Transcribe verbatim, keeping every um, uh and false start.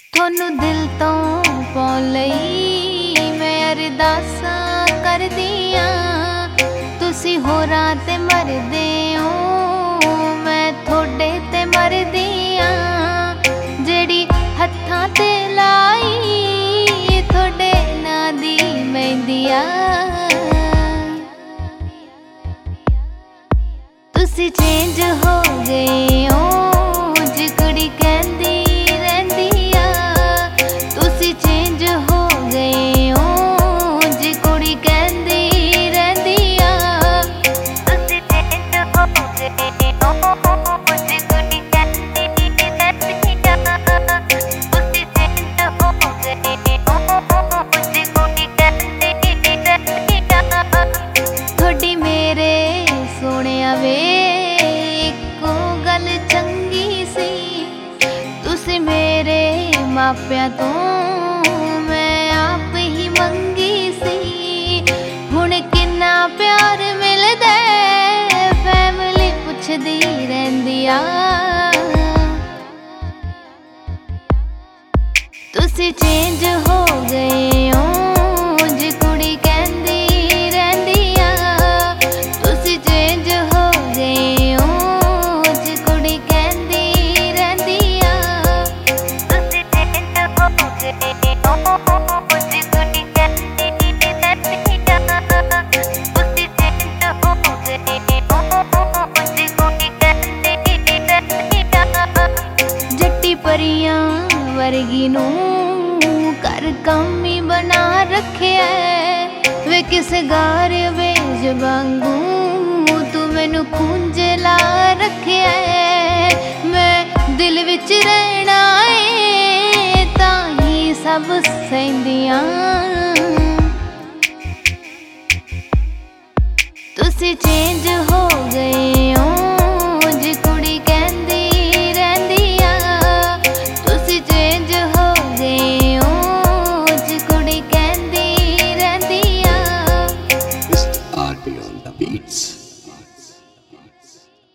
थोनू दिल तो पाउण लई मैं अरदासां करदियां, तुसी होरां ते मरदे हो मैं थोड़े ते मरदियां। जेड़ी हत्थां ते लाई थोड़े नां दी मेहंदियां, तुसी चेंज हो गए हो जी कुड़ी कहंदी रहिंदी आ। तुसी चेंज हो गए हो जी कुड़ी कहंदी रहिंदी आ। तुसी चेंज हो गए हो जी कुड़ी कहंदी रहिंदी आ। तुसी चेंज हो गए हो जी कुड़ी कहंदी रहिंदी आ। थोड़ी मेरे सोहणिया वे इक्को गल चंगी सी, तुसी मेरे मापिया तो मैं आप ही मंगी सी। हुण किन्ना प्यार मिलदा फैमिली पुछदी रहिंदी आ। तुसी चेंज हो गए हो जी कुड़ी कहंदी रहिंदी आ। तुसी चेंज हो गए हो जी कुड़ी कहंदी रहिंदी आ। तुसी चेंज हो गए हो जी कुड़ी कहंदी रहिंदी आ। तुसी चेंज हो गए हो जी कुड़ी कहंदी रहिंदी आ। जट्टी परियां वर्गी नू कर कमी बना रखिया वे किस गार वेज वांगू तू मैनू खूंज ला रखिया। मैं दिल विच रह